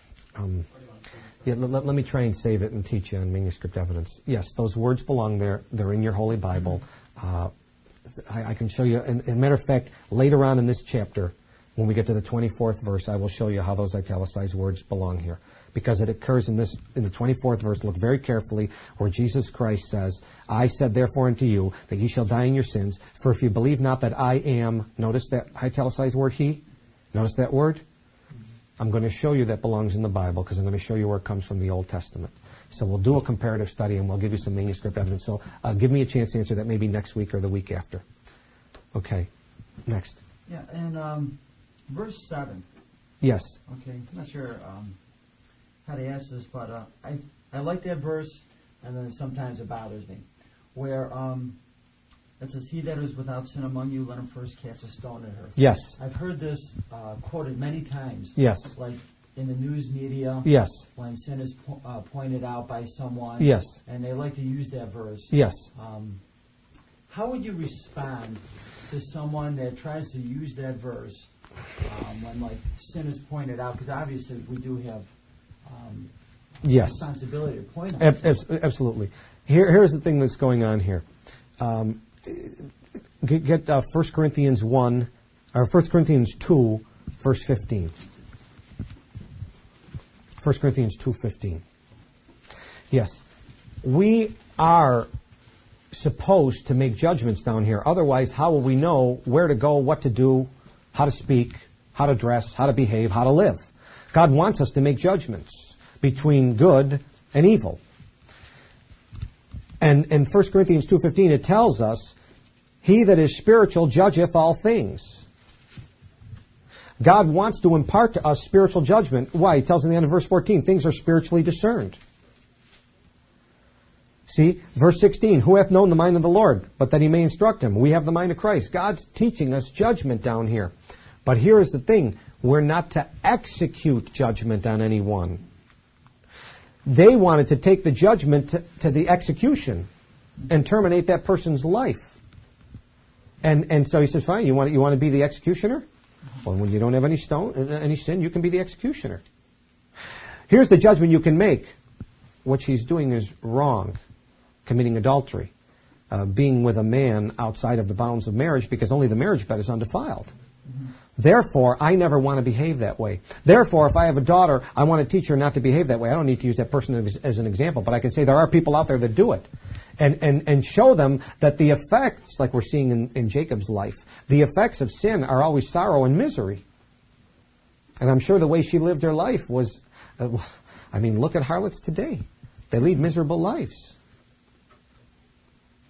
um, yeah, let, let me try and save it and teach you on manuscript evidence. Yes, those words belong there. They're in your Holy Bible. Uh, I, I can show you. And, and matter of fact, later on in this chapter, when we get to the twenty-fourth verse, I will show you how those italicized words belong here. Because it occurs in this in the twenty-fourth verse. Look very carefully where Jesus Christ says, I said therefore unto you that ye shall die in your sins, for if you believe not that I am, notice that italicized word, He? Notice that word? I'm going to show you that belongs in the Bible, because I'm going to show you where it comes from the Old Testament. So we'll do a comparative study, and we'll give you some manuscript evidence. So uh, give me a chance to answer that maybe next week or the week after. Okay. Next. Yeah, and um, verse seven. Yes. Okay, I'm not sure um, how to ask this, but uh, I I like that verse, and then sometimes it bothers me, where um, it says, "He that is without sin among you, let him first cast a stone at her." Yes. I've heard this uh, quoted many times. Yes. Like in the news media. Yes. When sin is po- uh, pointed out by someone. Yes. And they like to use that verse. Yes. Um, how would you respond to someone that tries to use that verse um, when, like, sin is pointed out? Because obviously we do have um, yes. responsibility to point out. Ab- ab- absolutely. Here, here's the thing that's going on here. Um, get get uh, First Corinthians one, or First Corinthians two, verse fifteen. First Corinthians two fifteen. Yes, we are supposed to make judgments down here. Otherwise, how will we know where to go, what to do, how to speak, how to dress, how to behave, how to live? God wants us to make judgments between good and evil. And in First Corinthians two fifteen, it tells us, he that is spiritual judgeth all things. God wants to impart to us spiritual judgment. Why? He tells in the end of verse fourteen, things are spiritually discerned. See, verse sixteen, who hath known the mind of the Lord, but that he may instruct him? We have the mind of Christ. God's teaching us judgment down here. But here is the thing, we're not to execute judgment on anyone. They wanted to take the judgment to, to the execution and terminate that person's life. And and so he says, fine, you want you want to be the executioner? Well, when you don't have any stone, any sin, you can be the executioner. Here's the judgment you can make. What she's doing is wrong. Committing adultery. Uh, being with a man outside of the bounds of marriage, because only the marriage bed is undefiled. Mm-hmm. Therefore, I never want to behave that way. Therefore, if I have a daughter, I want to teach her not to behave that way. I don't need to use that person as, as an example, but I can say there are people out there that do it. And, and, and show them that the effects, like we're seeing in, in Jacob's life, the effects of sin are always sorrow and misery. And I'm sure the way she lived her life was, uh, I mean, look at harlots today. They lead miserable lives.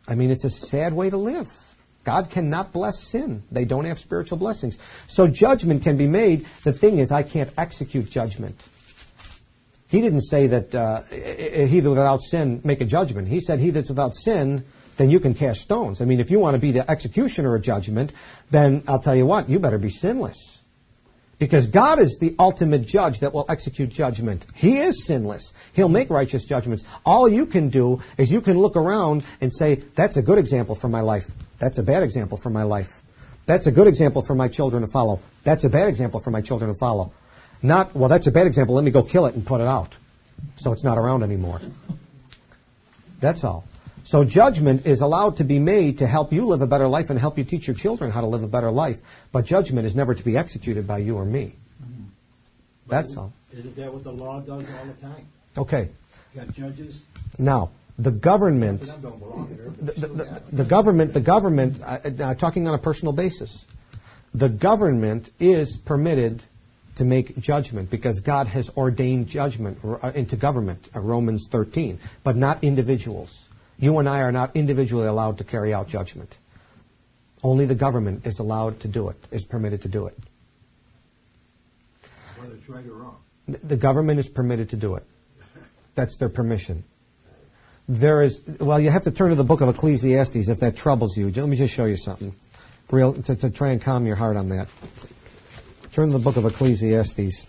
I mean, it's a sad way to live. God cannot bless sin. They don't have spiritual blessings. So judgment can be made. The thing is, I can't execute judgment. He didn't say that uh, he that without sin make a judgment. He said he that's without sin, then you can cast stones. I mean, if you want to be the executioner of judgment, then I'll tell you what, you better be sinless. Because God is the ultimate judge that will execute judgment. He is sinless. He'll make righteous judgments. All you can do is you can look around and say, that's a good example for my life. That's a bad example for my life. That's a good example for my children to follow. That's a bad example for my children to follow. Not, well, that's a bad example. Let me go kill it and put it out so it's not around anymore. That's all. So judgment is allowed to be made to help you live a better life and help you teach your children how to live a better life. But judgment is never to be executed by you or me. Mm-hmm. That's all. Isn't that what the law does all the time? Okay. You got judges. Now, the government, Some of them don't belong there, but the, still the, got the, them. government, the government, uh, uh, talking on a personal basis, the government is permitted to make judgment because God has ordained judgment uh, into government, uh, Romans thirteen, but not individuals. You and I are not individually allowed to carry out judgment. Only the government is allowed to do it, is permitted to do it. Whether it's right or wrong. The government is permitted to do it. That's their permission. There is, well, you have to turn to the book of Ecclesiastes if that troubles you. Let me just show you something, real to, to try and calm your heart on that. Turn to the book of Ecclesiastes.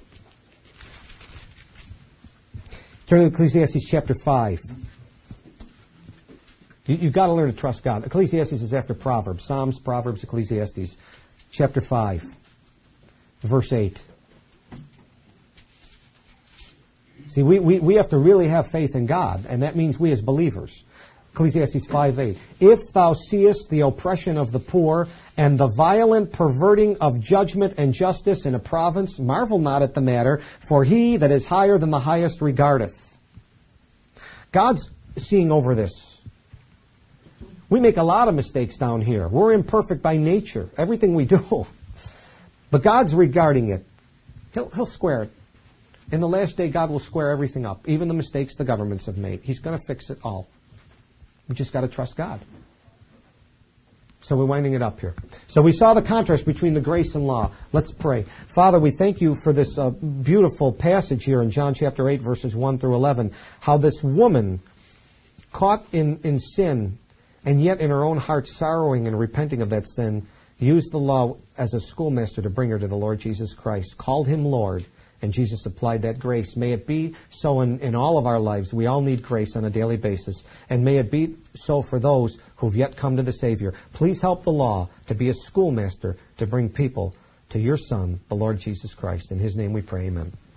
Turn to Ecclesiastes chapter five. You, you've got to learn to trust God. Ecclesiastes is after Proverbs. Psalms, Proverbs, Ecclesiastes. Chapter five, verse eight. See, we, we, we have to really have faith in God, and that means we as believers. Ecclesiastes five eight. If thou seest the oppression of the poor, and the violent perverting of judgment and justice in a province, marvel not at the matter, for he that is higher than the highest regardeth. God's seeing over this. We make a lot of mistakes down here. We're imperfect by nature, everything we do. But God's regarding it. He'll, he'll square it. In the last day, God will square everything up, even the mistakes the governments have made. He's going to fix it all. We just got to trust God. So we're winding it up here. So we saw the contrast between the grace and law. Let's pray. Father, we thank you for this uh, beautiful passage here in John chapter eight, verses one through eleven. How this woman, caught in, in sin, and yet in her own heart sorrowing and repenting of that sin, used the law as a schoolmaster to bring her to the Lord Jesus Christ, called him Lord, and Jesus applied that grace. May it be so in, in all of our lives. We all need grace on a daily basis. And may it be so for those who've yet come to the Savior. Please help the law to be a schoolmaster to bring people to your Son, the Lord Jesus Christ. In his name we pray, amen.